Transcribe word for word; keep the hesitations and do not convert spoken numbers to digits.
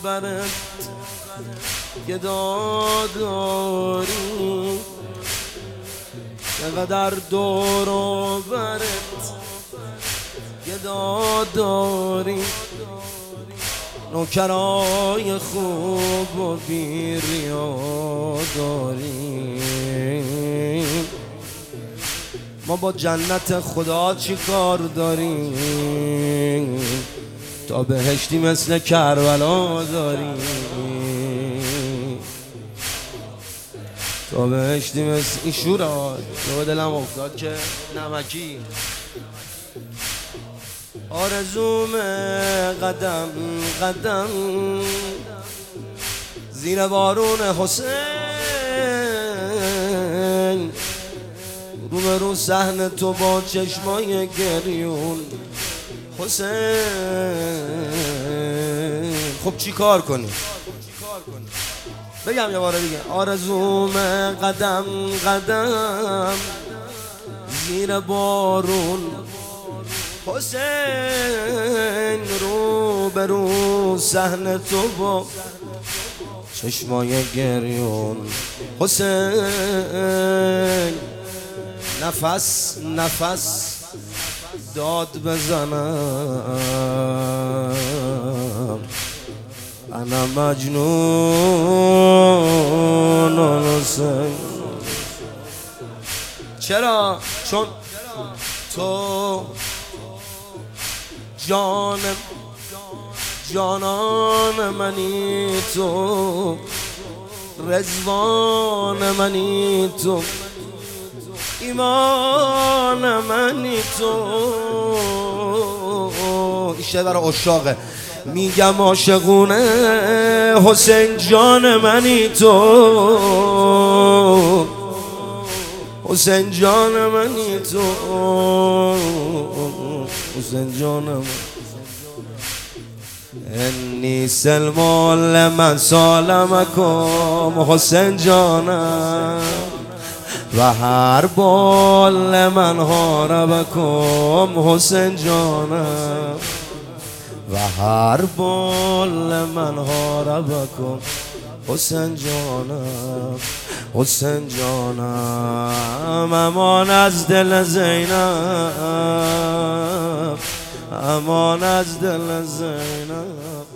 برت گدا داری، چقدر دور و برت گدا داری، نوکرای خوب و بی ریا داری. ما با جنت خدا چی کار داریم؟ تا بهشتی مثل کربلا داریم، تا بهشتی مثل این شورا به دلم افتاد که نمکی. آرزوم قدم قدم زیر بارون حسین، رو به رو صحن تو با چشمای گریون حسین. خب چی کار کنی؟ بگم یه باره دیگه. آرزوم قدم قدم زیر بارون حسین، رو به رو صحن تو با چشمای گریون حسین. نفس نفس داد بزنم، انا مجنون حسین. چرا؟ چون تو جان جانان منی، تو رضوان منی، تو ایمان منی، تو. این شعر برای عشاقه. میگم عاشقونه حسین جان منی، تو حسین جان منی، تو حسین جان منی. انی سلمان لمن سالمکم حسین جانم، و هر بال لمن حاربکم حسین جانم، و هر بال لمن حاربکم حسین جانم، حسین جانم. امان از دل زینب، امان از دل زینب.